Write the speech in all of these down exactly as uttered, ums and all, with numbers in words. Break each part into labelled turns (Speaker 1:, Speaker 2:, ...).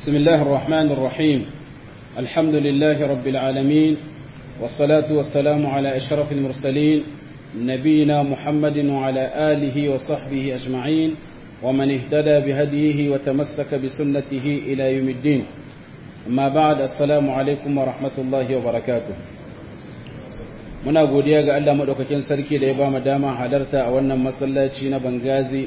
Speaker 1: بسم الله الرحمن الرحيم. الحمد لله رب العالمين، والصلاة والسلام على أشرف المرسلين نبينا محمد وعلى آله وصحبه أجمعين ومن اهتدى بهديه وتمسك بسنته إلى يوم الدين. أما بعد، السلام عليكم ورحمة الله وبركاته. muna godiya ga Allah madaukakin sarki da ya ba mu dama halarta a wannan masallaci na Bangazi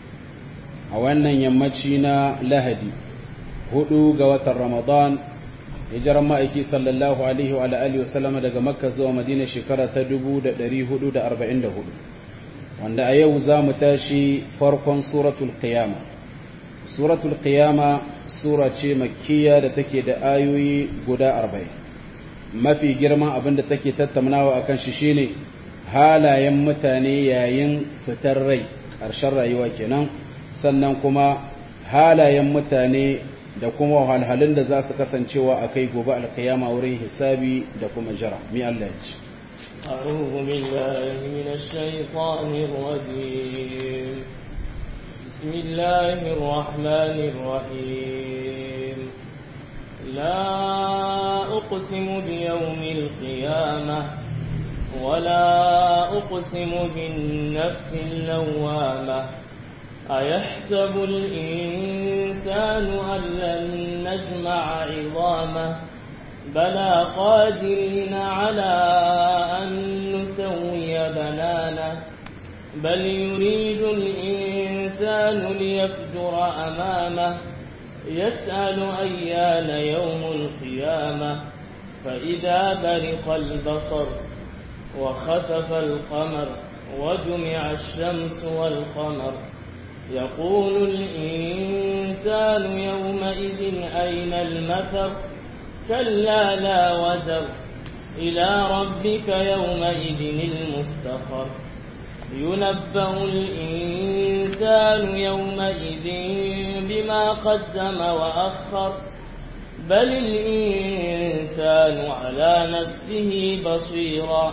Speaker 1: a wannan yammaci na Lahadi hudu ga watan Ramadan, hijiran ma'aiki sallallahu alaihi wa alihi wasallam daga Makka zuwa Madina shekara ta dubu da ɗari hudu da arba'in da hudu, wanda a yau za mu tashi farkon suratul qiyama. Suratul qiyama sura ce makkiya da take da ayoyi guda arba'in. Mafi girman abin da take tattaunawa akan shi shine halayen mutane yayin fitar rai, ƙarshen rayuwa kenan, sannan kuma halayen mutane da kuma wahalhalun da za su kasancewa a kai gobe alkiyama wurin hisabi da kuma jira. Mi Allah ya ce,
Speaker 2: أعوذ بالله من الشيطان الرجيم. بسم الله الرحمن الرحيم. لا أقسم بيوم القيامة ولا أقسم بالنفس اللوامة أيحسب الإنسان أن لن نجمع عظامه بلى قادرين على أن نسوي بنانه بل يريد الإنسان ليفجر أمامه يسأل أيان يوم القيامة فإذا برق البصر وخسف القمر وجمع الشمس والقمر يقول الإنسان يومئذ أين المفر كلا لا وزر إلى ربك يومئذ المستقر ينبأ الإنسان يومئذ بما قدم وأخر بل الإنسان على نفسه بصيرا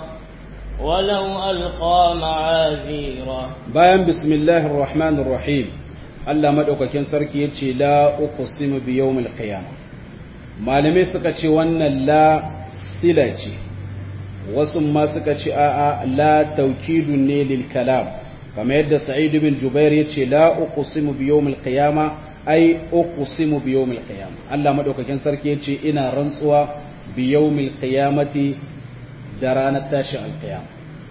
Speaker 2: ولو ألقى معاذيرا. bayan bismillahir rahmanir rahim, Allah madaukakin sarki yace la uqsimu bi yawmil qiyamah. Malamai suka ce wannan la sila ce, wasu ma suka ce a'a la taukidun ne lil kalam, kamar yadda Sa'id bin Jubair yace la uqsimu bi yawmil qiyama ai uqsimu bi yawmil qiyama. Allah madaukakin sarki yace ina rantsuwa bi yawmil qiyamati, da ranar tashin alqiyama.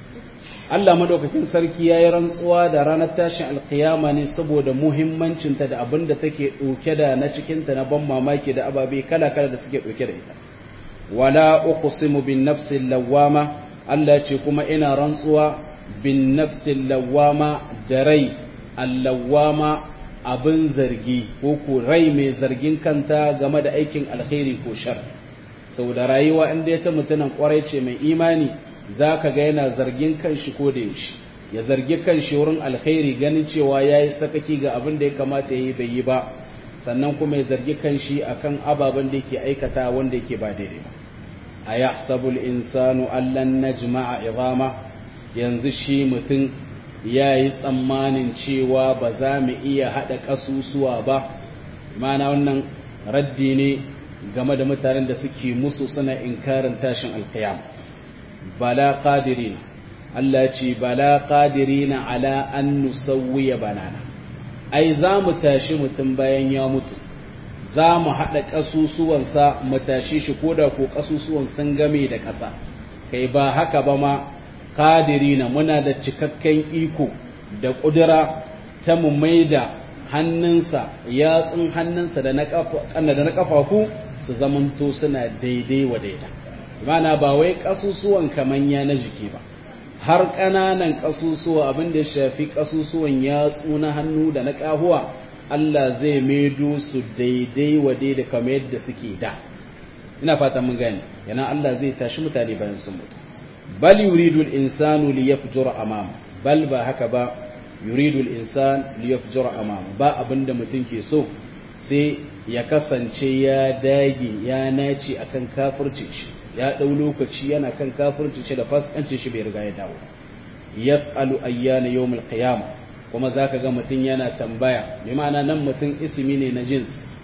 Speaker 2: Allah madaukakin sarki yayi rantsuwa da ranar tashin alqiyama ne saboda muhimmancin ta da abinda take dauke da na cikin ta na ban mamaki da ababe kala kala da suke dauke da ita. wala uqsimu bin nafsil lawama, Allah ce kuma ina rantsuwa bin nafsil lawama da rai allawama, abin zargi ko ko rai mai zargin kanta game da aikin alkhairi ko shar. saboda rayuwa inda ya ta mutunan kwarai ce mai imani, zaka ga yana zargin kanshi ko da yaushe, ya zargi kanshi wurin alkhairi ganin cewa yayi sakaki ga abin da ya kamata yayi bai yi ba, sannan kuma ya zargi kanshi akan ababen da yake aikata wanda yake ba daidai ba. ayahsabu al-insanu allan najma'a idama, yanzu shi mutum yayi tsammanin cewa ba za mu iya hada kasusuwa ba. Mana wannan raddi ne game da mutanen da suke musu suna inkarin tashin alqiyam. bala qadirina, Allah ce bala qadirina ala an nusawwiya banana, ai za mu tashi mutum bayan ya mutu, za mu haɗa ƙasusuwansa mu tashi shi ko da ko ƙasusuwan sun game da ƙasa. Kai ba haka ba ma, ƙadirina muna da cikakken iko da ƙudura ta mu mai da hannunsa, yatsun hannunsa da na ƙafafu su zamanto suna daidai wa daida. Mana ba wai ƙasusuwan kamanya na jiki ba, har ƙananan ƙasusuwa abin da ya shafi ƙasusuwan yatsu na hannu da na ƙahuwa, Allah zai maido su daidai wa daidai kamar yadda suke da. Ina fatan mun gane, yana Allah zai tashi mutane bayan sun mutu. Bal yuridul insanu li yafjura amama, bal ba haka ba, yuridul insan li yafjura amama, ba abinda mutum ke so sai ya kasance ya dage ya nace akan kafircin shi, ya ɗau lokaci yana kan kafirci ce da fasikanci shi bai riga ya dawo. Yas'alu ayyana yawmul qiyamah, kuma zaka ga mutum yana tambaya, bi ma'ana nan mutum ismi ne na jins,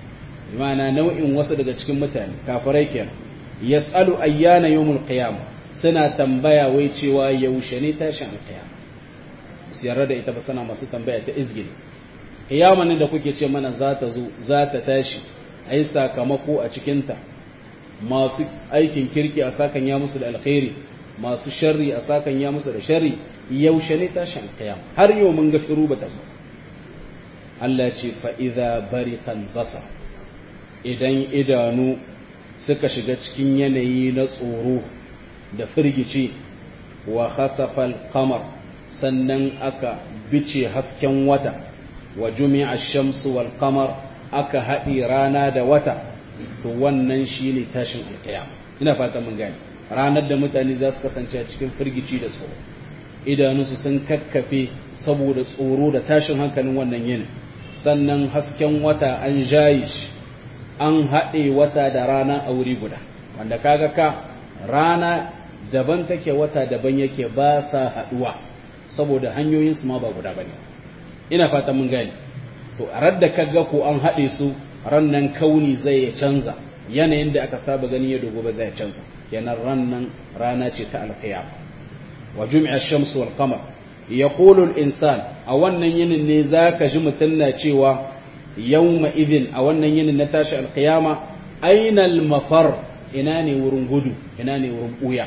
Speaker 1: imana nau'in wasu daga cikin mutane kafirai kenan yas'alu ayyana yawmul qiyamah suna tambaya wai cewa yaushe ne tashin alqiyama su yarda da ita ba sana masu tambaya ta izgili qiyama ne da kuke ce mana za ta zo za ta tashi ai sakamako a cikin ta masu aikin kirki a sakan ya musu da alkhairi masu sharri a sakan ya musu da sharri yaushe ne tashin alqiyama har yau mun ga firu bata zo Allah ce fa idza bariqal basar idan idanu suka shiga cikin yanayi na tsoro da firgici wa khasafal qamar sannan aka bice hasken wata wa jumi'a ash-shamsu wal qamar aka haɗi rana da wata to wannan shine tashin alƙiyama ina fata mun gane ranar da mutane za su kasance a cikin firgici da tsoro idanunsu sun kakkafe saboda tsoro da tashin hankalin wannan yini sannan hasken wata an jayi shi an haɗe wata da rana a wuri guda wanda kaga ka rana daban take wata daban yake ba sa haɗuwa saboda hanyoyinsu ma ba guda bane ina fata mun gani to a radda kaga ko an haɗe su rannan kauni zai canza yanayin da aka saba gani ya dogo ba zai canza kenan rannan rana ce ta alqiyama wa jumi'a ash-shamsu wal qamar yaqulu al-insan a wannan yinin ne zaka ji mutun na cewa yawma idhin a wannan yinin na tashi alqiyama aina al-mafar ina ne wurin gudu ina ne wurin buya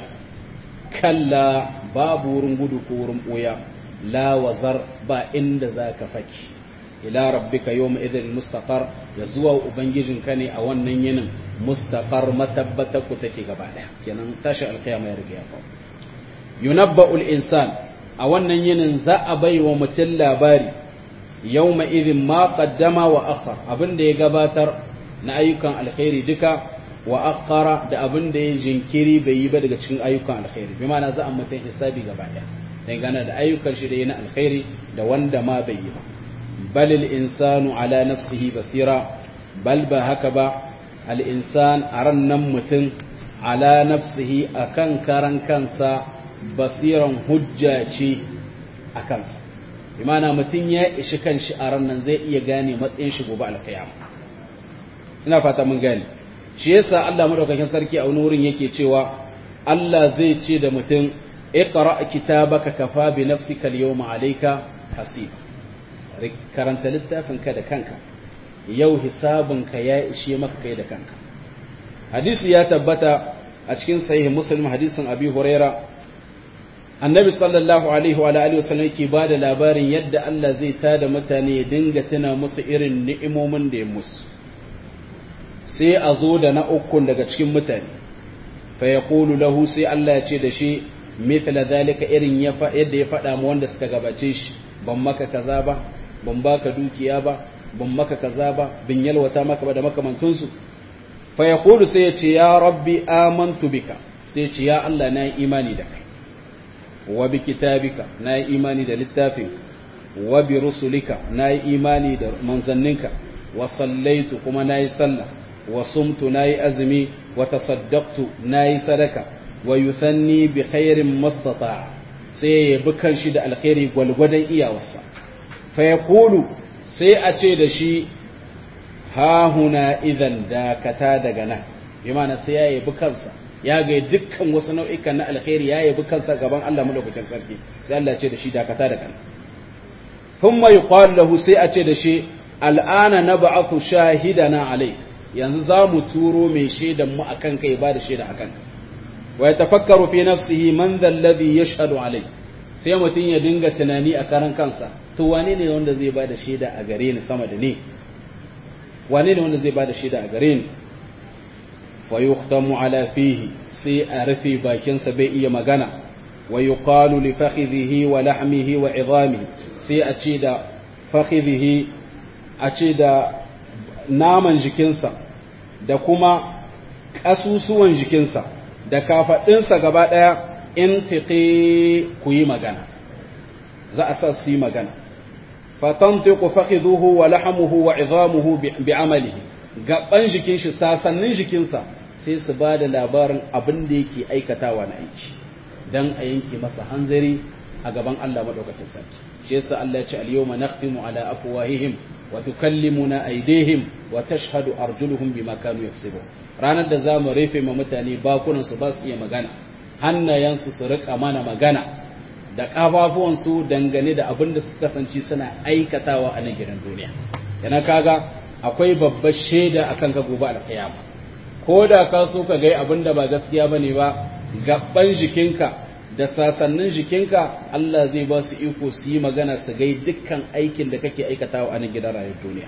Speaker 1: kalla babu wurin gudu ko wurin buya la wazar ba inda zaka faki ila rabbika yawma idhin mustaqar ya zuwa ubangijinka ne a wannan yinin mustaqar matabbatar ku take gaba daya kenan tashi alqiyama ya riga ya faru yunabba'u al-insan a wannan yinin za a baiwa mutum labari yawma idhin ma qaddama wa akhar abinda ya gabatar na ayyukan alkhairi duka wa akhara da abinda ya jinkiri bai yi ba daga cikin ayyukan alkhairi bi ma'ana za a mutum hisabi gaba daya dangane da ayyukan shi da yana alkhairi da wanda ma bai yi ba bal al-insanu ala nafsihi basira bal ba haka ba al-insan arannan mutum ala nafsihi akan karan kansa basiran hujja ce a kansa imana mutum ya ishi kanshi a rannan zai iya gane matsayin shi gobe alkiyama ina fata mun gane shi yasa Allah madaukakin sarki a wani wurin yake cewa Allah zai ce da mutum iqra kitabaka kafa bi nafsika al-yawma alayka hasiba karanta littafinka da kanka yau hisabinka ya ishe maka kai da kanka hadisi ya tabbata a cikin sahih muslim hadisin abi huraira annabi sallallahu alaihi wa alihi wasallam yake bada labarin yadda Allah zai tada mutane ya dinga tuna musu irin ni'imomin da ya musu sai a zo da na ukun daga cikin mutane fa yaqulu lahu sai Allah ya ce da shi mithla zalika irin yadda ya faɗa mu wanda suka gabace shi ban maka kaza ba ban baka dukiya ba ban maka kaza ba bin yalwata maka ba da makamantunsu fa yaqulu sai ya ce ya rabbi amantu bika sai ya ce ya Allah na yi imani da kai wa bi kitabika na yi imani da littafinka wa bi rusulika na yi imani da manzanninka wa sallaitu kuma na yi sallah wa sumtu na yi azumi wa tasaddaqtu na yi sadaka wa yuthanni bi khairin mastata sai ya bi kanshi da alkhairi gwalgwadon iyawarsa fa yaqulu sai a ce da shi ha huna idan dakata daga nan bi ma'ana sai ya yabi kansa ya ga dukkan wasu nau'ikan na alkhairi ya yabi kansa gaban Allah madaukakin sarki sai Allah ce da shi dakata daga nan thumma yuqalu lahu sai a ce da shi al'ana nab'athu shahidana alai yanzu za mu turo mai shaidan mu akan kai ba da shaida akan wa yatafakkaru fi nafsihi man dhal ladhi yashhadu alai sai mutum ya dinga tunani a karan kansa to wane ne wanda zai ba da shaida a gare ni sama da ni wane ne wanda zai ba da shaida a gare ni fa yukhtamu ala fihi sai a rufe bakinsa bai iya magana wa yuqalu li fakhidhihi wa lahmihi wa idhamihi sai a ce da fakhidhihi a ce da naman jikinsa da kuma kasusuwan jikinsa da kafadinsa gaba daya in fiqi ku yi magana za a sa su yi magana fatantiqu fakhidhuhu wa lahmuhu wa idhamuhu bi'amalihi gaban jikin shi sasannin jikinsa sai su ba da labarin abin da yake aikatawa na aiki dan a yanke masa hanzari a gaban Allah madaukakin sarki shi yasa Allah ya ce al-yawma nakhtimu ala afwahihim wa tukallimuna aydihim wa tashhadu arjuluhum bima kanu yaksubun ranar da zamu rufe ma mutane bakunan su ba su iya magana hannayensu su rika mana magana da kafafuwan su dangane da abin da suka kasance suna aikatawa a nan gidan duniya yana kaga akwai babbar shaida akan ka gobe alkiyama ko da ka so ka ga abin da ba gaskiya bane ba gabban jikinka da sasannin jikinka Allah zai ba su iko su yi magana su gai dukkan aikin da kake aikatawa a nan gidan rayuwar duniya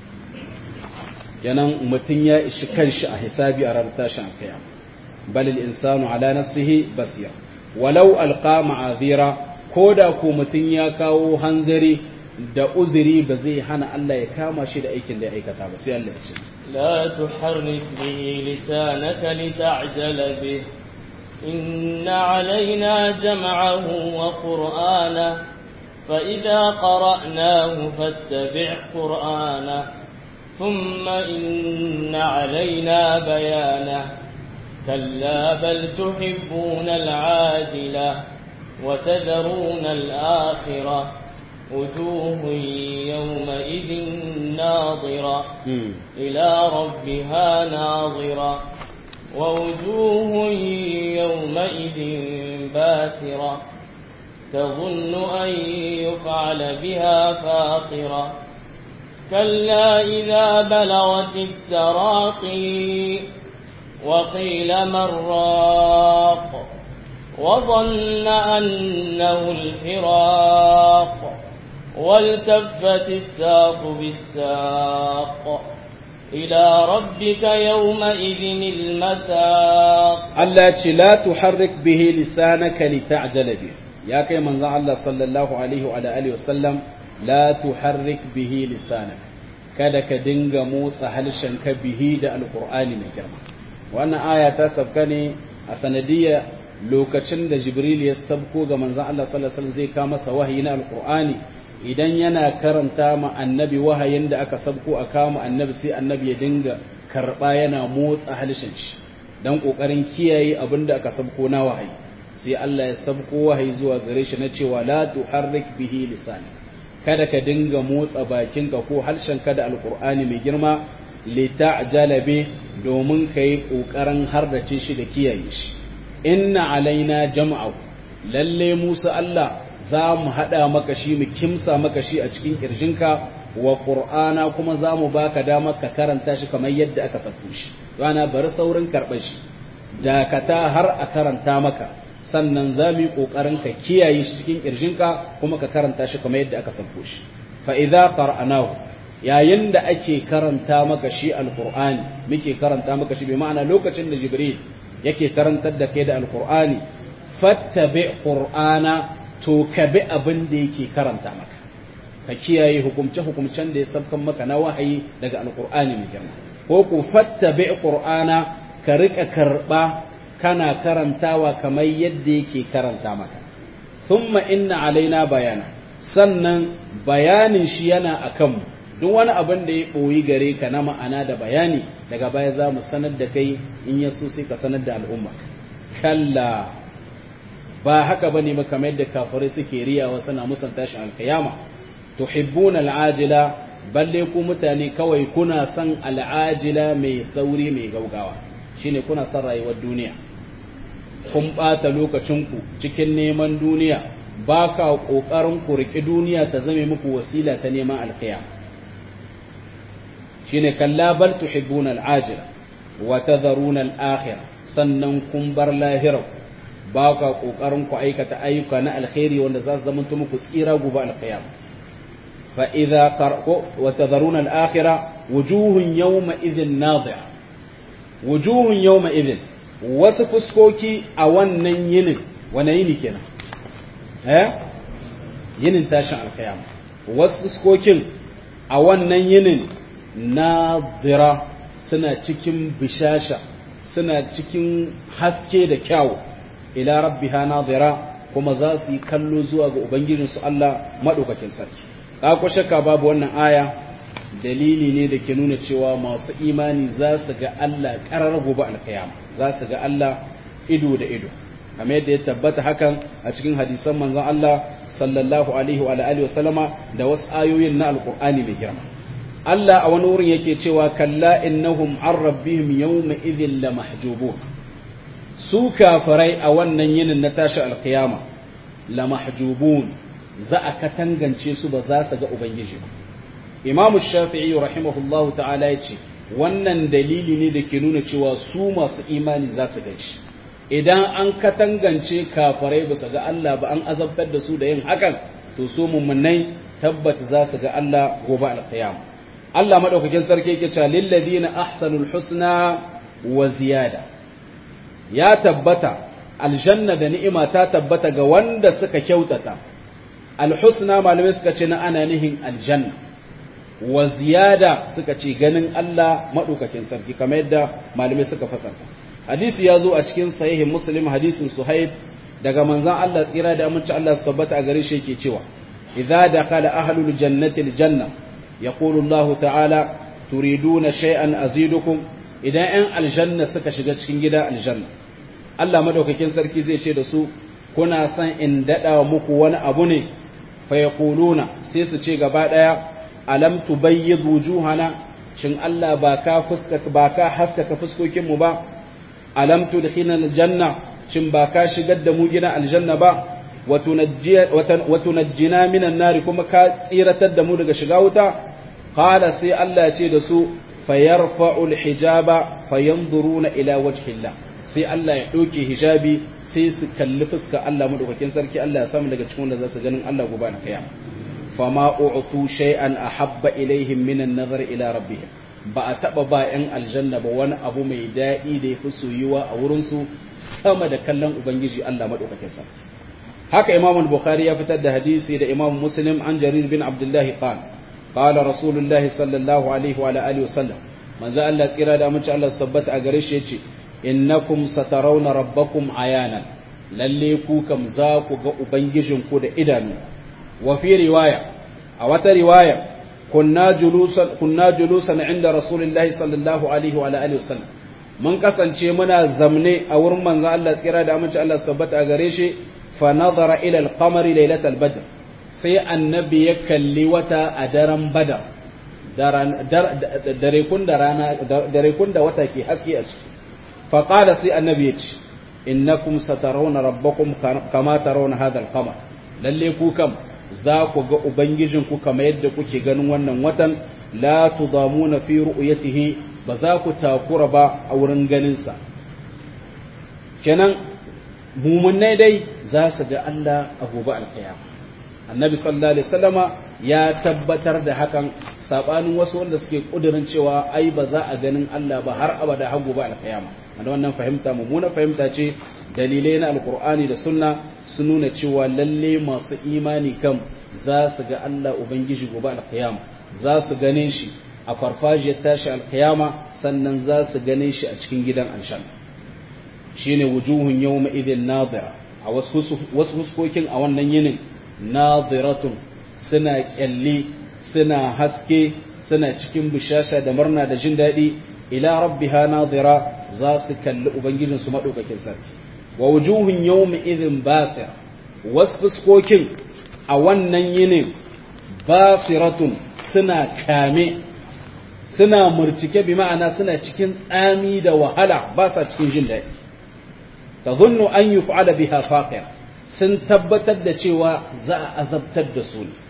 Speaker 1: yanan mutum ya ishi kanshi a hisabi a ranar tashin alkiyama bal al insanu ala nafsihi basira walau alqa ma'azira koda ko mutum ya kawo hanzari da uzuri ba zai hana Allah ya kama shi da aikin da ya aikata ba sai Allah ya ce
Speaker 2: la tuharrik bihi lisanaka lita'jala bihi إن علينا جمعه وقرآنه فإذا قرأناه فاتبع قرآنه ثم إن علينا بيانه كلا بل تحبون العاجلة وتذرون الآخرة وجوه يومئذ ناظرة إلى ربها ناظرة ووجوه يومئذ باسرة تظن أن يفعل بها فاقرة كلا إذا بلغت التراقي وقيل من راق وظن أنه الفراق والتفت الساق بالساق إلى ربك يومئذ المساق
Speaker 1: الله لا تحرك به لسانك لتعجل به يا كي من الله صلى الله عليه وعلى آله وسلم لا تحرك به لسانك kada ka dinga motsa halshenka bihi da alqur'ani mai girma wannan aya ta sabka ne a sanadiyya lokacin da jibril ya sabko ga manzon Allah sallallahu alaihi wasallam zai ka masa wahayi na alqur'ani idan yana karanta ma annabi wahayin da aka sabko a kama annabi sai annabi ya dinga karba yana motsa halshen shi dan kokarin kiyaye abinda aka sabko na wahayi sai Allah ya sabko wahayi zuwa gare shi na cewa la tuharrik bihi lisani kada ka dinga motsa bakinka ko harshenka da alqur'ani mai girma li ta'jala bi domin kai kokarin hardace shi da kiyaye shi inna alaina jam'ahu lalle Musa Allah za mu haɗa maka shi mu kimsa maka shi a cikin ƙirjinka wa ƙur'ana kuma za mu baka damar ka karanta shi kamar yadda aka sako shi rana bari saurin karɓar shi dakata har a karanta maka sannan za mu yi ƙoƙarin ka kiyaye shi cikin ƙirjinka kuma ka karanta shi kamar yadda aka sako shi fa idza qara'nahu yayin da ake karanta maka shi alqur'ani muke karanta maka shi bi ma'ana lokacin da jibril yake karantar da kai da alqur'ani fattabi qur'ana to ka bi abin da yake karanta maka ka kiyaye hukumce-hukumcen da ya sabkan maka na wahayi daga alkur'ani mai girma ko ku fattabi qur'ana ka rika karba kana karantawa kamar yadda yake karanta maka thumma inna alaina bayana sannan bayanin shi yana akan mu duk wani abin da ya boyi gare ka na ma'ana da bayani daga baya za mu sanar da kai in yaso sai ka sanar da al'umma kalla ba haka bane ba kamar yadda kafirai suke riyawa suna musanta shi alkiyama tuhibbuna al'ajila balle ku mutane kawai kuna son al'ajila mai sauri mai gaugawa shine kuna son rayuwar duniya kun bata lokacinku cikin neman duniya ba ka kokarin ku riki duniya ta zame muku wasila ta neman alkiyama shine kalla bal tuhibbuna al'ajila wa tadharuna al'akhirah sannan kun bar lahirau ba ka ƙoƙarin ku aikata ayyuka na alkhairi wanda za su zama muku tsira gobe alqiyama fa idza qara'u wa tadharuna al-akhirah wujuhun yawma idhin nadira wujuhun yawma idhin wasu fuskoki a wannan yinin wani yini kenan eh yinin tashin alqiyama wasu fuskokin a wannan yinin nadira suna cikin bishasha suna cikin haske da kyawu ila rabbiha nadira kuma za su yi kallo zuwa ga ubangijinsu Allah madaukakin sarki ka ko shakka babu wannan aya dalili ne da ke nuna cewa masu imani za su ga Allah karar gobe alkiyama za su ga Allah ido da ido kamar yadda ya tabbata hakan a cikin hadisan manzon Allah sallallahu alaihi wa alihi wasallama da wasu ayoyin na alqur'ani mai girma Allah a wani wurin yake cewa kalla innahum an rabbihim yawma idhin lamahjubun su kafirai a wannan yinin na tashi alkiyama lamahjubun za a katangance su ba za su ga ubangiji ba. Imam Shafi'i rahimahullahu ta'ala yace wannan dalili ne da ke nuna cewa su masu imani za su gaci idan an katangance kafirai ba su ga Allah ba an azabtar da su da yin hakan to su mummunai tabbata za su ga Allah gobe alkiyama. Allah madaukakin sarki yake cewa lil ladina ahsanul husna wa ziyada ya tabbata aljanna da ni'ima ta tabbata ga wanda suka kyautata. Alhusna malamai suka ce na ana nihin aljanna wa ziyada suka ce ganin Allah madaukakin sarki kamar yadda malamai suka fasara. Hadisi ya zo a cikin sahihin Muslim hadisin Suhaib daga manzon Allah tsira da aminci Allah su tabbata a gare shi yake cewa idza dakhala ahlul jannati aljanna yaqulu Allah ta'ala turiduna shay'an azidukum idan an aljanna suka shiga cikin gida aljanna Allah madaukakin sarki zai ce da su kuna san in dada muku wani abu ne fa yaquluna sai su ce gaba daya alam tubayyid wujuhana shin Allah ba ka fuskaka ba ka haskaka fuskokin mu ba alam tudkhilna aljanna shin ba ka shigar da mu gidan aljanna ba wa tunajjina minan nari kuma ka tsiratar da mu daga shiga wuta qala sai Allah ya ce da su fayarfa'u alhijaba fayanzuruna ila wajhillah sai Allah ya dauke hijabi sai su kalli fuska Allah madaukakin sarki Allah ya samu daga cikin wanda za su ganin Allah gobe na kiyama fama u'tu shay'an ahabba ilaihim minan nazar ila rabbihim ba a taba ba yan aljanna ba wani abu mai daɗi da ya fi soyuwa a wurinsu sama da kallon ubangiji Allah madaukakin sarki. Haka Imam Bukhari ya fitar da hadisi da Imam Muslim an Jarir bin Abdullah qala qala Rasulullahi sallallahu alaihi wa alihi wasallam manzo Allah tsira da mace Allah tabbata a gare shi yace innakum satarawna rabbakum ayanan lalle ku kam za ku ga ubangijinku da idanu wa fi riwaya a wata riwaya كنا جلوسا كنا جلوسا عند رسول الله صلى الله عليه وعلى اله وسلم من kasance muna zamne a wurin manzo Allah tsira da amince Allah sabbata a gare shi fa nazara ila al-qamari laylat al-badr sai annabi ya kalli wata a daren badar dare kun da rana dare kun da wata ke haske a ciki fa qala sai annabi ya ce innakum satarawna rabbakum kama tarawna hadha al-qamar lalle ku kam za ku ga Ubangijinku kamar yadda kuke ganin wannan watan la tudamuna fi ru'yatihi ba za ku takura ba a wurin ganinsa kenan mumunai dai za su ga Allah a gobe alkiyama annabi sallallahu alaihi wasallama ya tabbatar da hakan sabanin wasu wanda suke kudirin cewa ai ba za a ganin Allah ba har abada har gobe alkiyama wanda wannan fahimta mummuna fahimta ce dalilai na alkur'ani da sunna sun nuna cewa lalle masu imani kam za su ga Allah ubangiji gobe alkiyama za su gane shi a farfajiyar tashi alkiyama sannan za su gane shi a cikin gidan aljanna shine wujuhun yawma idhin nadira a wasu wasu huskokin a wannan yinin nadiratun suna kyalli suna haske suna cikin bishasha da murna da jin daɗi ila rabbiha nadira za su kalli ubangijinsu madaukakin sarki wa wujuhun yawma idhin basir wasu fuskokin a wannan yinin basiratun suna kame suna murcike bi ma'ana suna cikin tsami da wahala ba sa cikin jin daɗi tazunnu an yuf'ala biha faqir sun tabbatar da cewa za a azabtar da su ne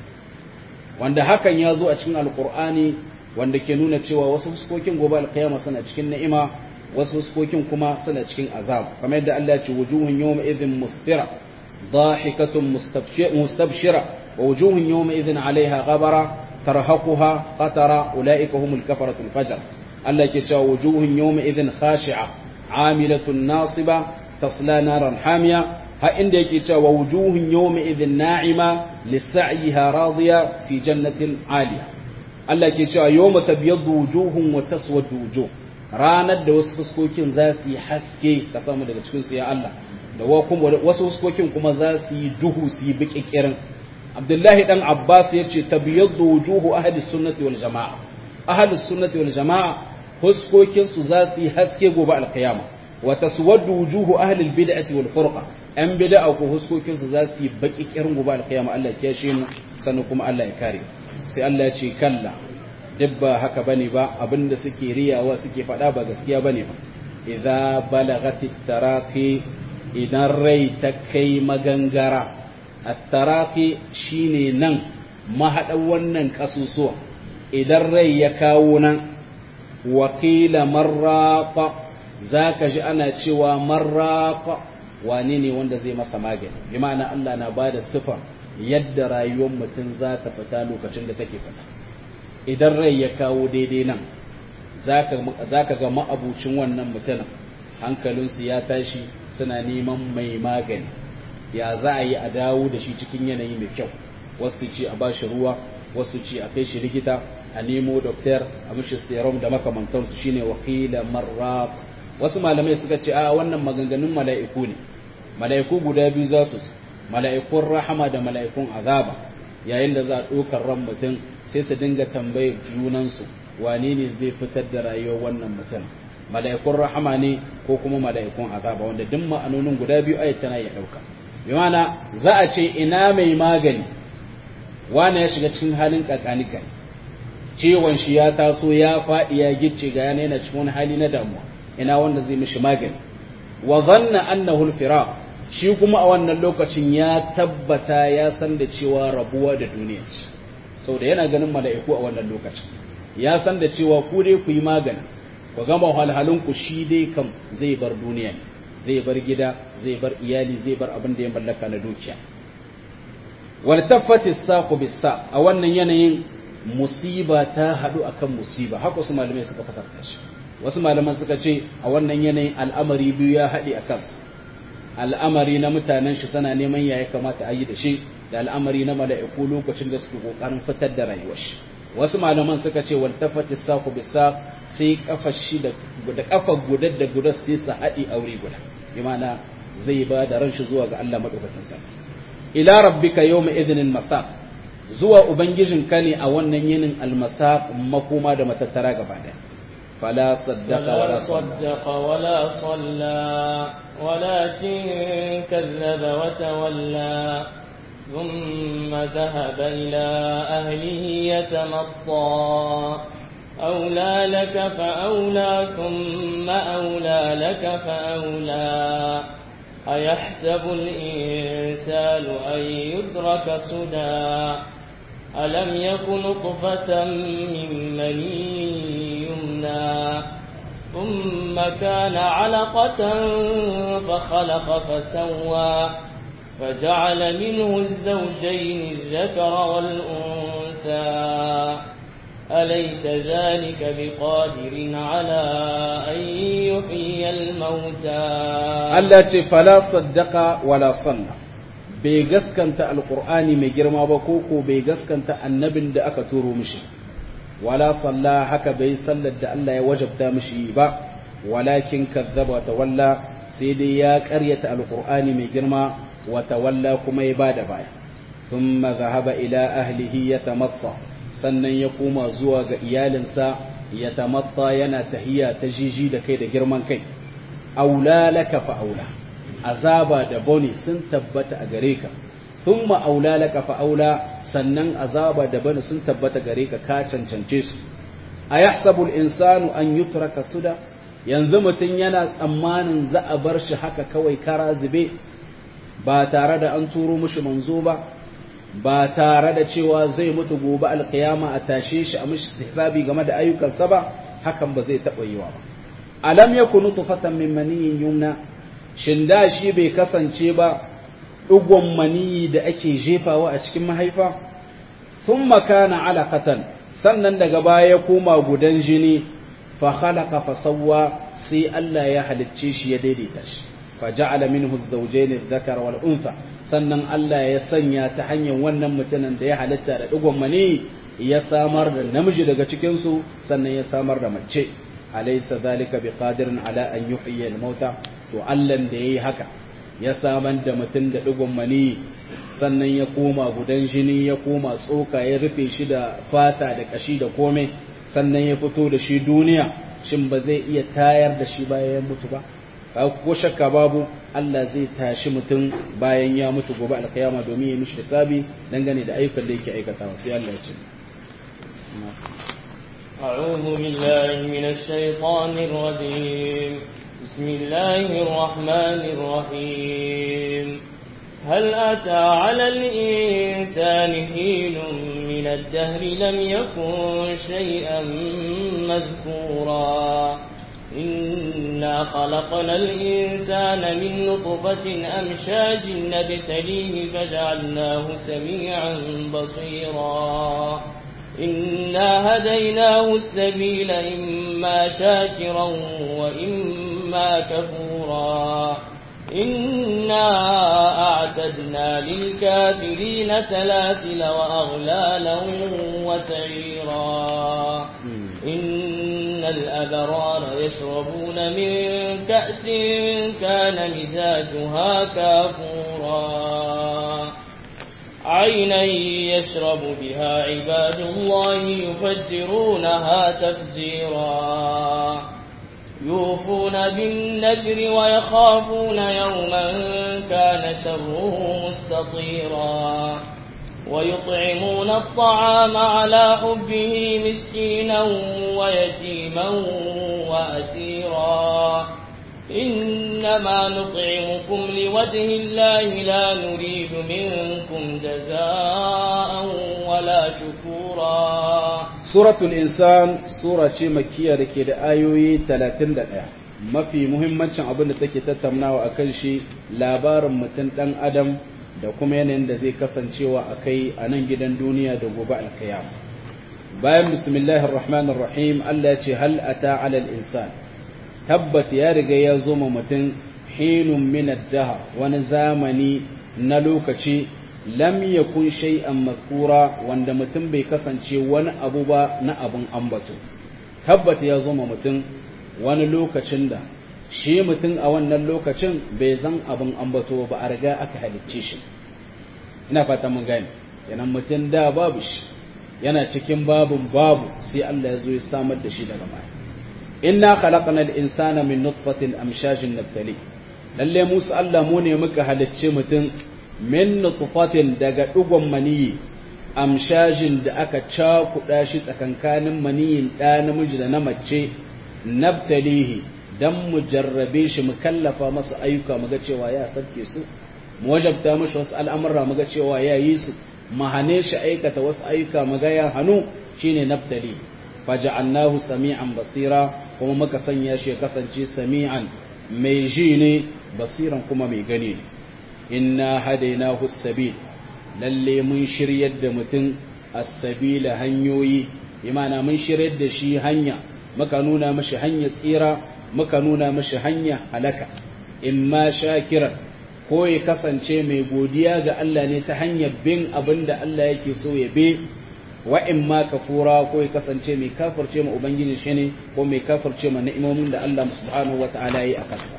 Speaker 1: wanda hakan ya zo a cikin alqur'ani wanda ke nuna cewa wasu fuskokin gobe alkiyama suna cikin ni'ima wasu fuskokin kuma suna cikin azab kamar yadda Allah ya ce wujuhun yawma idhin musfira dhahikatun mustabshira wa wujuhun yawma idhin 'alayha ghabara tarhaquha qatara ulaika humul kafaratul fajr Allah ke cewa wujuhun yawma idhin khashi'a 'amilatun nasiba tasla naran hamiya ha inda yake cewa wujuhun yawma idhin na'ima lis'ayha radiya fi jannatin 'aliya Allah ke cewa yawma tabyaddu wujuhun wa taswadu wujuh ranar da wasu fuskokin za su yi haske ka samu daga cikin su ya Allah da wasu fuskokin kuma za su yi duhu su yi bikikirin Abdullahi dan Abbas ya ce tabyaddu wujuhu ahli sunnati wal jamaa ahli sunnati wal jamaa fuskokin su za su yi haske gobe alkiyama wa taswaddu wujuhu ahli albid'ati wal furqa an bid'a ko fuskokin su za su yi bakikirin gobe alkiyama Allah ya kiyashe mu sannan kuma Allah ya kare sai Allah ya ce kalla duk ba haka bane ba abinda suke riyawa suke faɗa ba gaskiya bane ba idza balagati taraqi idan rai ta kai magangara at-taraqi shine nan mahaɗa wannan kasusuwa idan rai ya kawo nan wakila marraqa zaka ji ana cewa marraqa wane ne wanda zai masa magani bi ma'ana Allah na bada sifa yadda rayuwar mutum za ta fita lokacin da take fita idan rai ya kawo daidai nan zaka zaka ga ma'abucin wannan mutumin hankalinsu ya tashi suna neman mai magani ya za a yi a dawo da shi cikin yanayi mai kyau wasu ce a bashi ruwa wasu ce a kai shi likita a nemo doktor a mishi serum da makamantansu shine wakila marraq wasu malamai suka ce a wannan maganganun mala'iku ne mala'iku guda biyu za su mala'ikun rahama da mala'ikun azaba yayin da za a ɗaukar ran mutum sai su dinga tambayar junansu wane ne zai fitar da rayuwar wannan mutum mala'ikun rahama ne ko kuma mala'ikun azaba wanda duk ma'anonin guda biyu ayat tana ya ɗauka bi ma'ana za a ce ina mai magani wane ya shiga cikin halin kakanika ciwon shi ya taso ya faɗi ya gicce ga yana yana cikin wani hali na damuwa ina wanda zai mishi magani wa zanna annahu al-firaq shi kuma a wannan lokacin ya tabbata ya san da cewa rabuwa da duniya ce saboda yana ganin mala'iku a wannan lokacin ya san da cewa ku dai ku yi magani ku gama halhalun ku shi dai kam zai bar duniya zai bar gida zai bar iyali zai bar abin da ya mallaka na dukiya waltaffati saqu bis-saq a wannan yanayin musiba ta hadu akan musiba haka wasu malamai suka fasarta shi wasu malaman suka ce a wannan yanayin al'amari biyu ya haɗe a kansu al'amari na mutanen shi sana neman ya kamata a yi da shi da al'amari na mala'iku lokacin da suke kokarin fitar da rayuwar shi wasu malaman suka ce waltaffati saqu bis-saq sai kafar shi da da kafar gudar da gudar sai su haɗi aure guda bi ma'ana zai ba da ran shi zuwa ga Allah madaukakin sarki ila rabbika yawma idhnil masaq zuwa ubangijinka ne a wannan yinin almasaq makoma da matattara gaba daya fala saddaqa wala
Speaker 2: saddaqa wala salla walakin kazzaba wa tawalla thumma dhahaba ila ahlihi yatamatta أولى لك فأولى ثم أولى لك فأولى أيحسب الإنسان أن يترك سدى ألم يكن نطفة من مني يمنى ثم كان علقة فخلق فسوى فجعل منه الزوجين الذكر والأنثى أليس ذلك بقادر على أن يحيي الموتى
Speaker 1: التي فلا صدق ولا صلى bai gaskanta alqur'ani mai girma ba koko bai gaskanta annabin da aka turo mishi wala salla haka bai sallar da Allah ya wajabta mishi ba walakin kazzaba tawalla sai dai ya karyata alqur'ani mai girma wa tawalla kuma ya bada baya thumma zahaba ila ahlihi yatamatta sannan ya koma zuwa ga iyalinsa ya tamatta yana tahiya ta jiji da kai da girman kai aula laka fa aula azaba da boni sun tabbata a gare ka thumma aula laka fa aula sannan azaba da boni sun tabbata gare ka ka cancance su ayahsabu al-insanu an yutraka suda yanzu mutun yana tsammanin za a bar shi haka kawai kara zube ba tare da an turo mishi manzo ba ba tare da cewa zai mutu gobe alkiyama a tashe shi a mishi hisabi game da ayyukansa ba hakan ba zai taɓa yiwa ba alam yakunu tufatan min maniyyin yumna shin da shi bai kasance ba dugon maniyi da ake jefawa a cikin mahaifa thumma kana alaqatan sannan daga baya ya koma gudan jini fa khalaqa fa sawwa sai Allah ya halicce shi ya daidaita shi fa ja'ala minhu az-zawjayn adh-dhakara wal untha sannan Allah ya sanya ta hanyar wannan mutumin da ya halitta da digon mani ya samar da namiji daga cikin su sannan ya samar da mace alaysa zalika biqadirin ala an yuhyiya al-mauta to Allah da yayi haka ya samar da mutum da digon mani sannan ya koma gudan jini ya koma tsoka ya rufe shi da fata da kashi da komai sannan ya fito da shi duniya shin ba zai iya tayar da shi bayan ya mutu ba ko shakka babu Allah zai tashi mutum bayan ya mutu gobe alkiyama domin ya mishi hisabi dangane da ayyukan da yake aikatawa sai Allah ya ce
Speaker 2: أعوذ بالله من الشيطان الرجيم بسم الله الرحمن الرحيم هل أتى على الإنسان حين من الدهر لم يكن شيئا مذكورا إنا خلقنا الإنسان من نطفة أمشاج نبتليه فجعلناه سميعا بصيرا إنا هديناه السبيل إما شاكرا وإما كفورا إنا أعتدنا للكافرين سلاسل وأغلالا وسعيرا إن الأبرار يشربون من كأس كان مزاجها كافورا عينا يشرب بها عباد الله يفجرونها تفجيرا يوفون بالنذر ويخافون يوما كان شره مستطيرا ويطعمون الطعام على حبه مسكينا ويتيما وأسيرا إنما نطعمكم لوجه الله لا نريد منكم جزاء ولا شكورا
Speaker 1: سورة الإنسان سورة مكية لكي آيوي ثلاثين دقيقة ما في مهمة abin da take tattaunawa akan shi labarin mutum dan adam da kuma yanayin da zai kasancewa akai a nan gidan duniya da gobe alkiyama bayan bismillahir rahmanir rahim Allah ya ce hal ata ala al insan tabbat ya riga ya zo ma mutum hinun min ad-dahr wani zamani na lokaci lam yakun shay'an mazkura wanda mutum bai kasance wani abu ba na abun ambato tabbat ya zo ma mutum wani lokacin da shi mutum a wannan lokacin bai zan abun ambato ba a riga aka halicce shi ina fata mun gane kenan mutum da babu shi yana cikin babun babu sai Allah ya zo ya samar da shi daga baya inna khalaqnal insana min nutfatin amshajin nabtali lalle musu Allah mu ne muka halicce mutum min nutfatin daga dugon maniyi amshajin da aka cakuda shi tsakankanin maniyin da namiji da na mace nabtalihi dan mu jarrabe shi mu kallafa masa ayyuka muga cewa ya sarke su mu wajabta mashi wasu al'amura muga cewa ya yi su mu hane shi aikata wasu ayyuka muga ya hanu shine nabtali faja'alnahu sami'an basira kuma muka sanya shi ya kasance sami'an mai ji ne basiran kuma mai gani ne inna hadainahu as-sabil lalle mun shiryar da mutum as-sabila hanyoyi imana mun shiryar da shi hanya muka nuna mashi hanya tsira muka nuna mashi hanya halaka imma shakiran ko ya kasance mai godiya ga Allah ne ta hanyar bin abinda Allah yake so ya bi wa imma kafura ko ya kasance mai kafirce ma ubangiji shine ko mai kafirce ma ni'imomin da Allah subhanahu wataala yi a kansa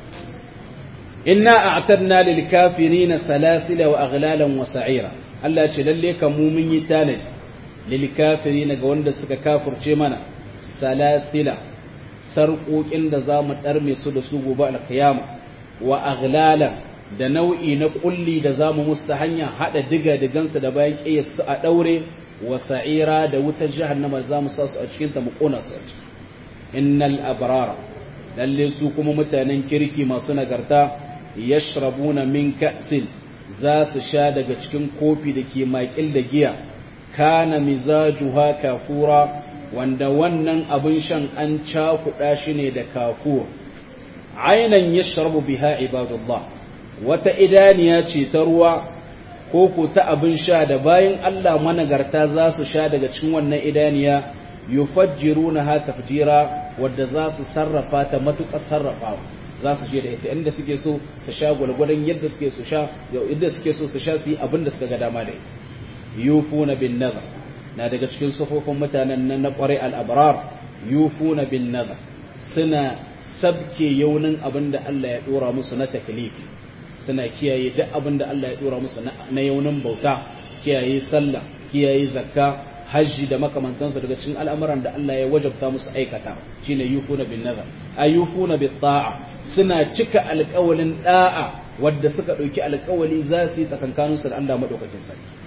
Speaker 1: inna a'tadna lil kafirin salasila wa aghlalan wa sa'ira Allah ce lalle kan mu mun yi tanadi lil kafirin ga wanda suka kafirce mana salasila sarƙoƙin da za mu ɗarme su da su gobe alkiyama wa aghlalan da nau'i na kulli da za mu musu ta hanya haɗa diga digansu da bayan ƙiyarsu a ɗaure wa sa'ira da wutar jahannama za mu sa su a cikinta mu ƙona su a ciki innal abrara lalle su kuma mutanen kirki masu nagarta yashrabuna min ka'sin za su sha daga cikin kofi da ke maƙil da giya kana mizajuha kafura wanda wannan abin shan an cakuɗa shi ne da kafur ainan yashrabu biha ibadullah wata idaniya ce ta ruwa ko ko ta abin sha da bayan Allah managarta za su sha daga cikin wannan idaniya yufajjirunaha tafjira wadda za su sarrafa ta matuƙar sarrafawa za su je da ita inda suke so su sha gwalgwadon yadda suke so sha yadda suke so su sha su yi abin da suka ga dama da ita yufuna bin nazar na daga cikin sufofin mutanen nan na ƙwarai al-abrar yufuna bin nazar suna sabke yaunin abin da Allah ya dora musu na taklifi suna kiyaye duk abin da Allah ya dora musu na yaunin bauta kiyaye sallah kiyaye zakka hajji da makamantansu daga cikin al'amuran da Allah ya wajabta musu aikata shine yufuna bin nazar ayufuna bit ta'a suna cika alƙawalin da'a wanda suka dauki alƙawali za su yi tsakankanin su da Allah madaukakin sarki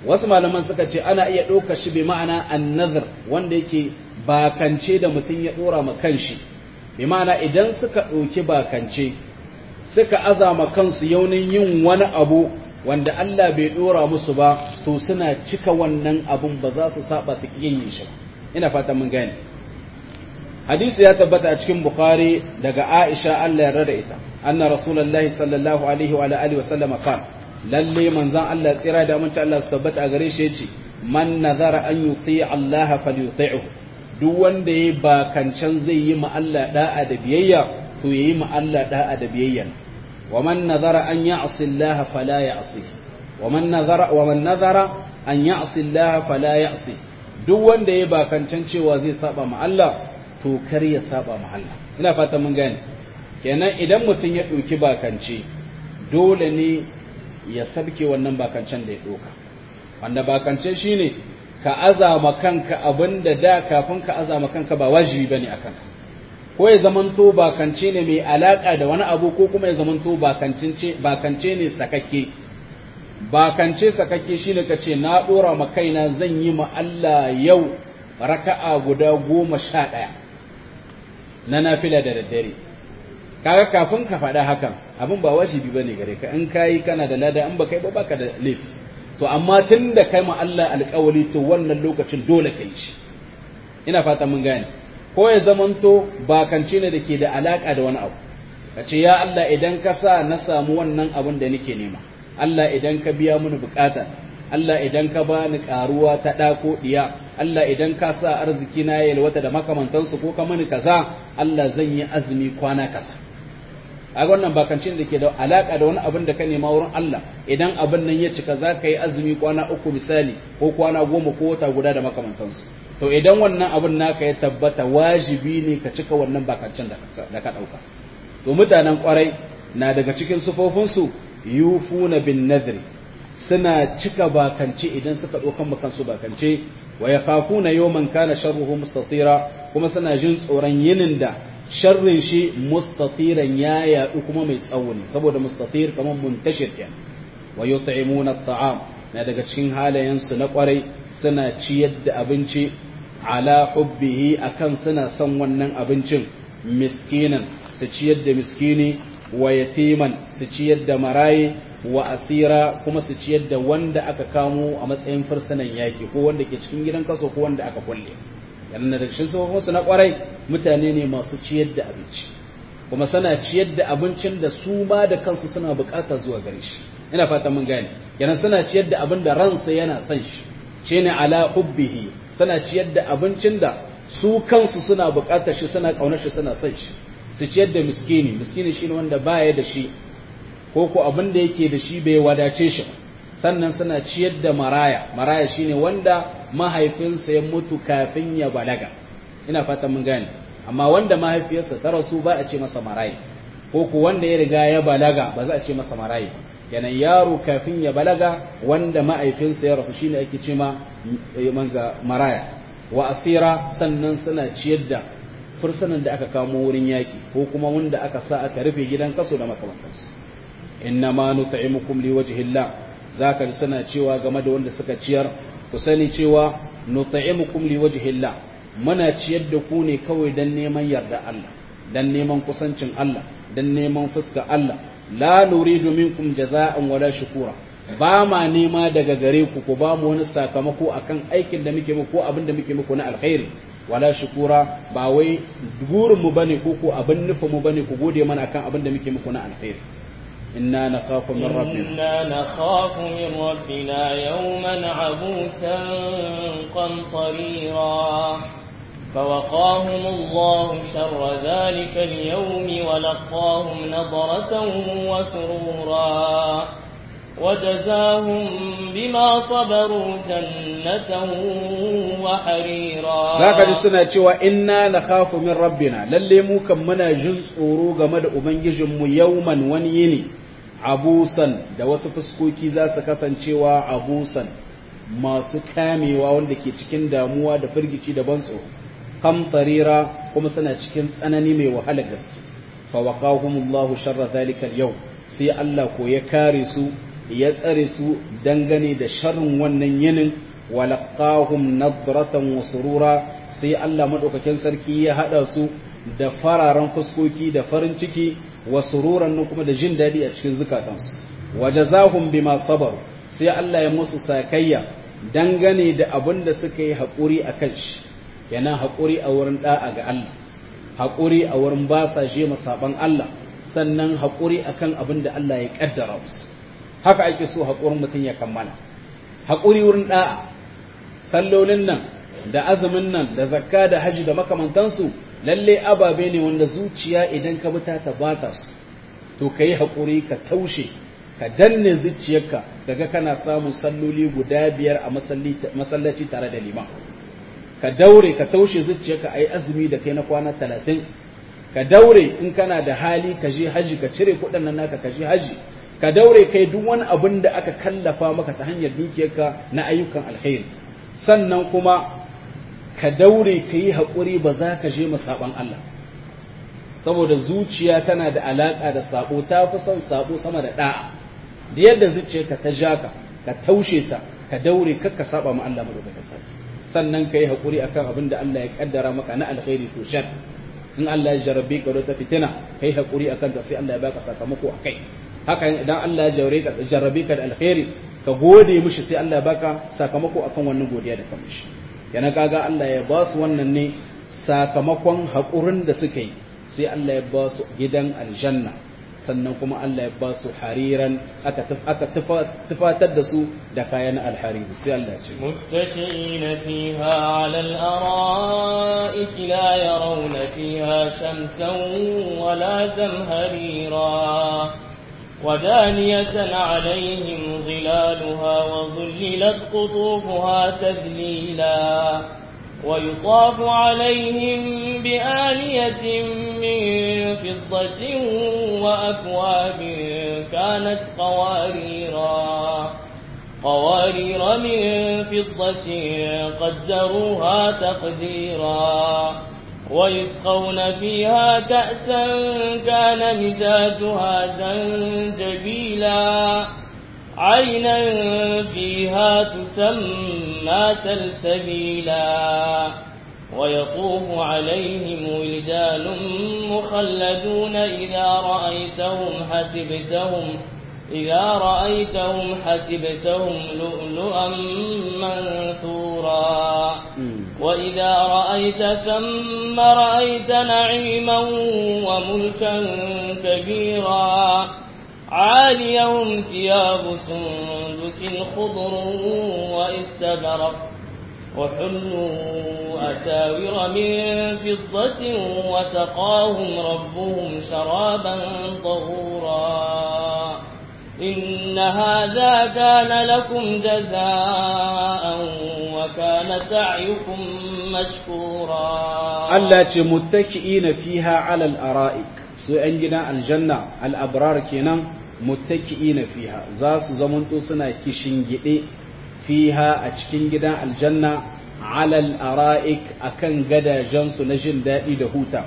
Speaker 1: wasu malaman suka ce ana iya ɗaukar shi bi ma'ana an-nazr wanda yake bakance da mutum ya ɗora ma kanshi bi ma'ana idan suka ɗauki bakance suka azama kansu yaunin yin wani abu wanda Allah bai ɗora musu ba to suna cika wannan abun ba za su saba su yin yin shi ina fatan mun gane hadisi ya tabbata a cikin bukhari daga aisha Allah ya rada ita anna rasulullahi sallallahu alaihi wa alihi wa sallam qala lalle manzon Allah tsira da mun Allah su tabbata a gare shi yace man nazara an yuti Allah falyuti'hu duk wanda yayi bakancan zai yi ma Allah da'a da biyayya to yayi ma Allah da'a da biyayya wa man nazara an ya'si Allah fala ya'si wa man nazara wa man nazara an ya'si Allah fala ya'si duk wanda yayi bakancan cewa zai saba ma Allah to kar ya saba ma Allah ina fata mun gane kenan idan mutum ya dauki bakance dole ne ya sabke wannan bakancan da ya doka wanda bakance shine ka azama kanka abinda da kafin ka azama kanka ba wajibi bane akan ka ko ya zamanto bakance ne mai alaka da wani abu ko kuma ya zamanto bakancin bakance ne sakakke bakance sakakke shine kace na dora ma kaina zan yi ma Allah yau raka'a guda goma sha ɗaya na nafila da daddare kaga kafin ka faɗa hakan abin ba wajibi bane gare ka in kai kana da lada in ba kai ba baka da laifi to amma tunda kai ma Allah alƙawari to wannan lokacin dole kai shi ina fata mun gane ko ya zamanto bakance ne dake da alaka da wani abu kace ya Allah idan ka sa na samu wannan abin da nake nema Allah idan ka biya mini bukata Allah idan ka bani karuwa ta da ko diya Allah idan ka sa arziki na yalwata da makamantansu ko ka mani kaza Allah zan yi azumi kwana kaza a wannan bakancin da ke da alaka da wani abin da ka nema wurin Allah idan abin nan ya cika za ka yi azumi kwana uku misali ko kwana goma ko wata guda da makamantansu to idan wannan abin naka ya tabbata wajibi ne ka cika wannan bakancin da ka ɗauka to mutanen kwarai na daga cikin sufofinsu yufuna bin nadri suna cika bakance idan suka ɗaukan makansu bakance wa yakhafuna yawman kana sharruhu mustatira kuma suna jin tsoron yinin da sharrin shi mustatiran ya yaɗu kuma mai tsawo ne saboda mustatir kamar muntashir ke wa yut'imuna at'am na daga cikin halayen su na kwarai suna ciyar da abinci ala hubbihi akan suna son wannan abincin miskinan su ciyar da miskini wa yatiman su ciyar da maraye wa asira kuma su ciyar da wanda aka kamo a matsayin fursunan yaki ko wanda ke cikin gidan kaso ko wanda aka kulle yana da shi su na kwarai mutane ne masu ciyar da abinci kuma suna ciyar da abincin da su ma da kansu suna bukata zuwa gare shi ina fata mun gane yana suna ciyar da abin da ransa yana son shi shine ala hubbihi suna ciyar da abincin da su kansu suna bukatar shi suna kaunar shi suna son shi su ciyar da miskini miskini shine wanda baya da shi ko ko abin da yake da shi bai wadace shi sannan suna ciyar da maraya maraya shine wanda mahaifinsa ya mutu kafin ya balaga ina fatan mun gane amma wanda mahaifiyarsa ta rasu ba a ce masa maraya ko ko wanda ya riga ya balaga ba za a ce masa maraya kenan yaro kafin ya balaga wanda mahaifinsa ya rasu shine ake ce ma maraya wa asira sannan suna ciyar da fursunan da aka kamo wurin yaki ko kuma wanda aka sa aka rufe gidan kaso da makamantansu inna ma nut'imukum liwajhillah zaka suna cewa game da wanda suka ciyar ku sani cewa nut'imukum liwajhillah muna ciyar da ku ne kawai dan neman yarda Allah dan neman kusancin Allah dan neman fuska Allah la nuridu minkum jazaa'an wala shukura ba ma nema daga gare ku ku ba mu wani sakamako akan aikin da muke muku ko abin da muke muku na alkhairi wala shukura ba wai gurin mu bane ko ko abin nufin mu bane ku gode mana akan abin da muke muku na alkhairi inna nakhafu min rabbina
Speaker 2: inna nakhafu min rabbina yawman abusan qamtarira فوقاهم الله شر ذلك اليوم ولقاهم نضرة وسرورا وجزاهم بما صبروا جنة وحريرا
Speaker 1: ذاك السنة cewa inna nakhafu min rabbina lalle mu kan muna jin tsoro game da ubangijin mu yawman wani yini abusan da wasu fuskoki za su kasancewa abusan masu kamewa wanda ke cikin damuwa da firgici da ban tsoro kam tarira kuma suna cikin tsanani mai wahala gaske fa waqahumullahu sharra zalika al-yawm sai Allah ko ya kare su ya tsare su dangane da sharrin wannan yinin walaqahum nadratan wa surura sai Allah madaukakin sarki ya hada su da fararen fuskoki da farin ciki wa sururan kuma da jin dadi a cikin zukatansu wajazahum bima sabaru sai Allah ya musu sakayya dangane da abin da suka yi haƙuri a kan shi yana haƙuri a wurin da'a ga Allah haƙuri a wurin ba sa je masaban Allah sannan haƙuri akan abin da Allah ya kaddara musu haka ake so haƙurin mutum ya kammala haƙuri wurin da'a sallolin nan da azumin nan da zakka da haji da makamantansu lalle ababe ne wanda zuciya idan ka buta ta bata su to kai haƙuri ka taushe ka danne zuciyarka daga kana samun salloli guda biyar a masallaci tare da liman ka daure ka taushe zuciyarka ayi azumi da kai na kwana talatin ka daure in kana da hali ka je haji ka cire kuɗin nan naka ka je haji ka daure kai duk wani abin da aka kallafa maka ta hanyar dukiyarka na ayyukan alkhairi sannan kuma ka daure ka yi haƙuri ba za ka je masaban Allah saboda zuciya tana da alaƙa da sabo ta fi son sabo sama da da'a da yadda zuciyarka ta jaka ka taushe ta ka daure kar ka saba ma Allah madaukakin sarki sannan ka yi haƙuri akan abin da Allah ya kaddara maka na alkhairi to shar in Allah ya jarabe ka da ta fitina kai haƙuri akan ta sai Allah ya baka sakamako akai haka idan Allah ya jarrabe ka da alkhairi ka gode mishi sai Allah ya baka sakamako akan wannan godiya da ka mishi yana kaga Allah ya ba su wannan ne sakamakon haƙurin da suka yi sai Allah ya ba su gidan aljanna sannan kuma Allah ya ba su hariran aka aka tufatar da su da kayan alhariri sai Allah ya ce
Speaker 2: muttaqiina fiha 'ala al-ara'iki la yarawna fiha shamsan wala zamharira ودانية عليهم ظلالها وظللت قطوفها تذليلا ويطاف عليهم بآنية من فضة وأكواب كانت قواريرا قوارير من فضة قدروها تقديرا ويسقون فيها كأسا كان مزاجها زنجبيلا عينا فيها تسمى سلسبيلا ويطوف عليهم ولدان مخلدون إذا رأيتهم حسبتهم إذا رأيتهم حسبتهم لؤلؤا منثورا وإذا رأيت ثم رأيت نعيما وملكا كبيرا عاليهم ثياب سندس خضر واستبرق وحلوا أساور من فضة وسقاهم ربهم شرابا طهورا إن هذا كان لكم جزاء وكان سعيكم مشكورا
Speaker 1: التي متكئين فيها على الأرائك سؤالنا الجنة الأبرار كنا متكئين فيها زاس زمنتو سنة كشنجئ فيها أتشكين جدا الجنة على الأرائك أكن جدا جنس نجن دائي دهوتا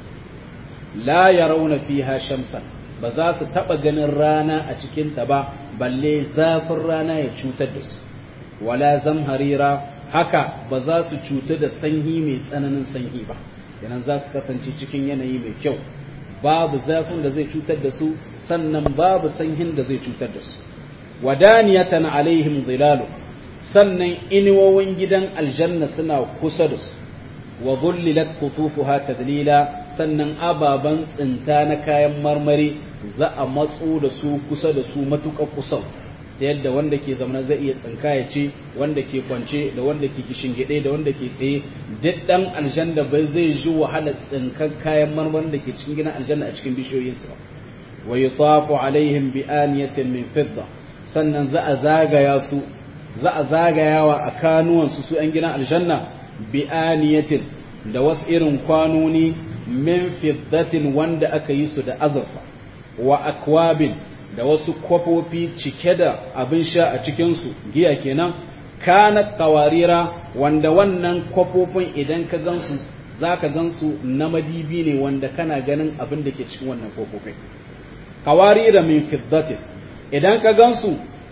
Speaker 1: لا يرون فيها شمسا ba za su taɓa ganin rana a cikinta ba balle zafin rana ya cutar da su wala zamharira haka ba za su cuta da sanyi mai tsananin sanyi ba yanan za su kasance cikin yanayi mai kyau babu zafin da zai cutar da su sannan babu sanyin da zai cutar da su wadaniyatan alaihim zilalu sannan inuwowin gidan aljanna suna kusa da su wa dhullilat qutufuha tadlila sannan ababan tsinta na kayan marmari za a matso da su kusa da su matuƙar kusa ta yadda wanda ke zama zai iya tsinka ya ce wanda ke kwance da wanda ke gishingide da wanda ke tsaye duk dan aljanna ba zai ji wahala tsinkan kayan marmarin da ke cikin gidan aljanna a cikin bishiyoyinsu ba wa yutafu alaihim bi aniyatin min fidda sannan za a zagaya su za a zagayawa a kanuwan su su yan gidan aljanna bi aniyatin da wasu irin kwanoni min fiddatin wanda aka yi su da azurfa wa akwabin da wasu kwafofi cike da abin sha a cikinsu giya kenan kanat qawarira wanda wannan kwafofin idan ka gansu zaka gansu na madibi ne wanda kana ganin abin da ke cikin wannan kwafofin qawarira min fiddatin idan ka gansu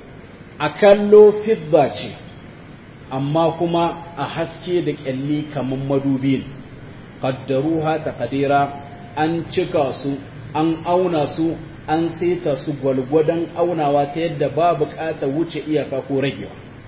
Speaker 1: a kallo fidda ce amma kuma a haske da kyalli kamar madubi ne qaddaruha taqdira an cika su an auna su an saita su gwalgwadon aunawa ta yadda ba buƙatar wuce iyaka ko ragewa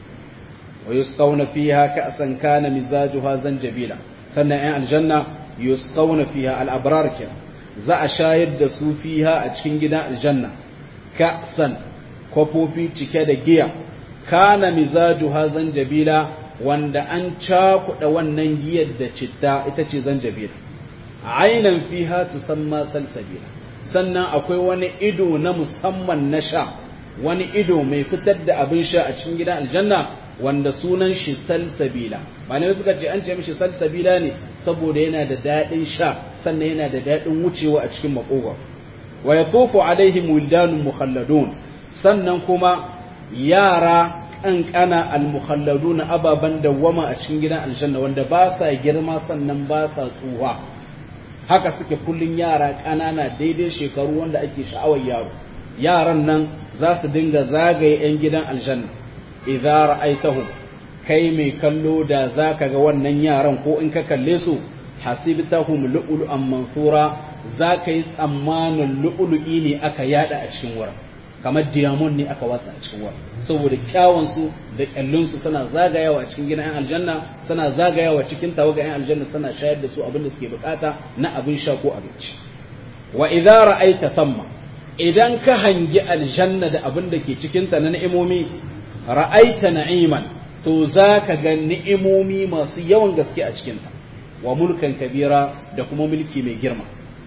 Speaker 1: wa yusqawna fiha ka'san kana mizajuha zanjabila sannan ayan aljanna yusqawna fiha al-abrar kira za a shayar da su fiha a cikin gidan aljanna ka'san kofofi cike da giya kana mizajuha zanjabila wanda an cakuɗa wannan giyar da citta ita ce zanjabila ainan fiha tusamma salsabila sannan akwai wani ido na musamman na sha wani ido mai fitar da abin sha a cikin gidan aljanna wanda sunan shi salsabila ba ne suka ce an ce mishi salsabila ne saboda yana da daɗin sha sannan yana da daɗin wucewa a cikin makogwaro wa yatufu alaihim wildanun mukhalladun sannan kuma yara kankana al-mukhalladuna ababan dawwama a cikin gidan aljanna wanda ba sa girma sannan ba sa tsuwa haka suke kullun yara kanana daidai shekaru wanda ake sha'awar yaro yaran nan za su dinga zagaye yan gidan aljanna idza ra'aitahum kai mai kallo da zaka ga wannan yaran ko in ka kalle su hasibtahum lu'lu'an mansura zaka yi tsammanin lu'lu'i ne aka yada a cikin wurin kamar diamond ne aka watsa a cikin wurin saboda kyawun su da kyallun su suna zagayawa a cikin gidan aljanna suna zagayawa cikin tawaga yan aljanna suna shayar da su abin da suke bukata na abin sha ko abinci wa idza ra'aita thamma idan ka hangi aljanna da abin da ke cikin ta na ni'imomi ra'aita na'iman to zaka ga ni'imomi masu yawan gaske a cikin ta wa mulkan kabira da kuma mulki mai girma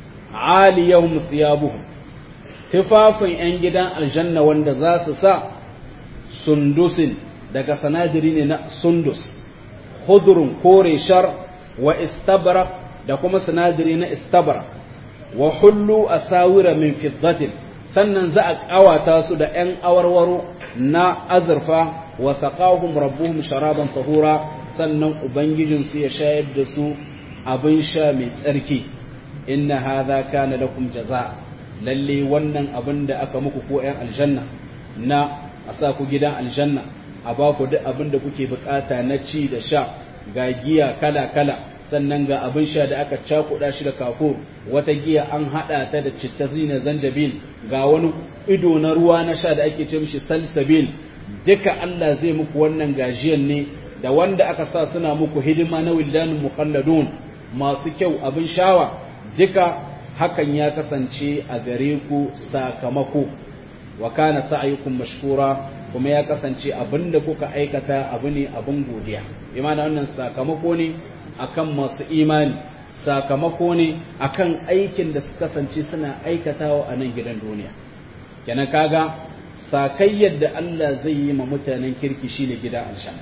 Speaker 1: aliyahum thiyabuhum tufafin 'yan gidan aljanna wanda za su sa sundusin daga sanadiri ne na sundus hudurun kore shar wa istabrak da kuma sanadiri na istabrak wa hullu asawira min fiddatin sannan za a kawata su da 'yan awarwaro na azurfa wa saqahum rabbuhum sharaban tahura sannan ubangijinsu ya shayar da su abin sha mai tsarki inna hadha kana lakum jazaa lalle wannan abin da aka muku ko ‘yan aljanna na a sa ku gidan aljanna a ba ku duk abin da kuke bukata na ci da sha ga giya kala-kala sannan ga abin sha da aka cakuɗa shi da kafur wata giya an haɗa ta da cittazi na zanjabil ga wani ido na ruwa na sha da ake ce mishi salsabil duka Allah zai muku wannan gajiyan ne da wanda aka sa suna muku hidima na wildanun mukhalladun masu kyau abin shawa duka hakan ya kasance a gare ku sakamako wa kana sa'yukum mashkura kuma ya kasance abinda kuka aikata abu ne abin godiya imana wannan sakamako ne akan masu imani sakamako ne akan aikin da suka kasance suna aikatawa a nan gidan duniya kenan kaga sakayyar da Allah zai yi ma mutanen kirki shine gida aljanna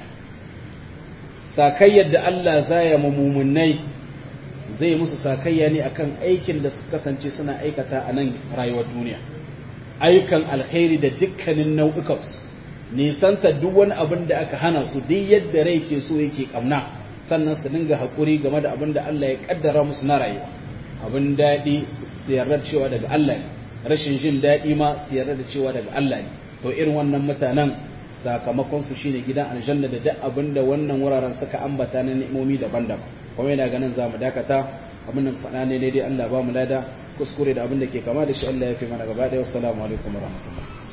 Speaker 1: sakayyar da Allah zai yi ma mumunai zai musu sakayya ne akan aikin da suka kasance suna aikata a nan rayuwar duniya ayyukan alkhairi da dukkanin nau'ikansu nisanta duk wani abin da aka hana su duk yadda rai ke so yake kamna sannan su dinga haƙuri game da abin da Allah ya kaddara musu na rayuwa abin daɗi su yarda cewa daga Allah ne rashin jin daɗi ma su yarda da cewa daga Allah ne to irin wannan mutanen sakamakon su shine gidan aljanna da duk abin da wannan wuraren suka ambata na ni'imomi daban-daban kuma yana ganin za mu dakata abin nan faɗa ne dai Allah ba mu lada kuskure da abin da ke kama da shi Allah ya fi mana gaba ɗaya wassalamu alaikum warahmatullahi